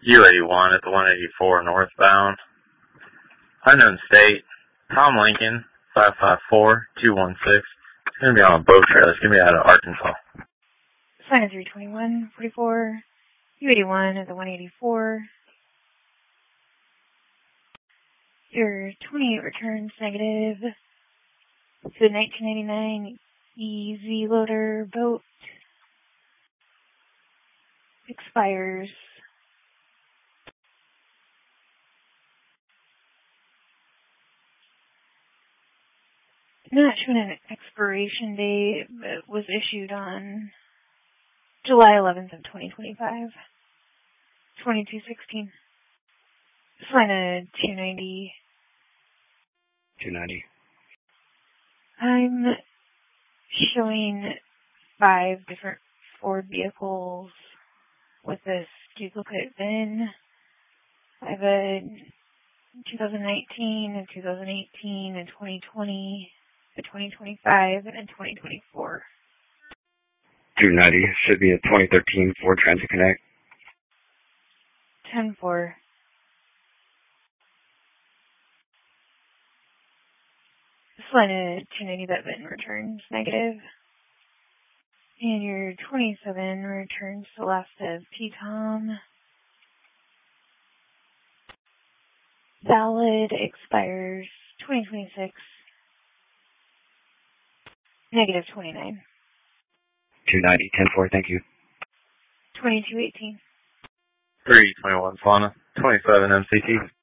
U81 at the 184 northbound. Unknown state. Tom Lincoln, 554-216. It's going to be on a boat trailer. It's going to be out of Arkansas. Sign 321-44. U81 at the 184. Your 28 returns negative. To the 1999 EZ loader boat. Expires. Not showing an expiration date, but was issued on July 11th of 2025. 2216. Sign a 290. 290. I'm showing 5 different Ford vehicles with this duplicate VIN. I have a 2019, a 2018, a 2020, a 2025, and a 2024. 290. Should be a 2013 Ford Transit Connect. 10-4. This line of 290 that VIN returns negative. And your 27 returns the last of P-Tom. Valid expires 2026. Negative 29. 290. 10-4. Thank you. 2218. 321 Fauna, 27 MCT.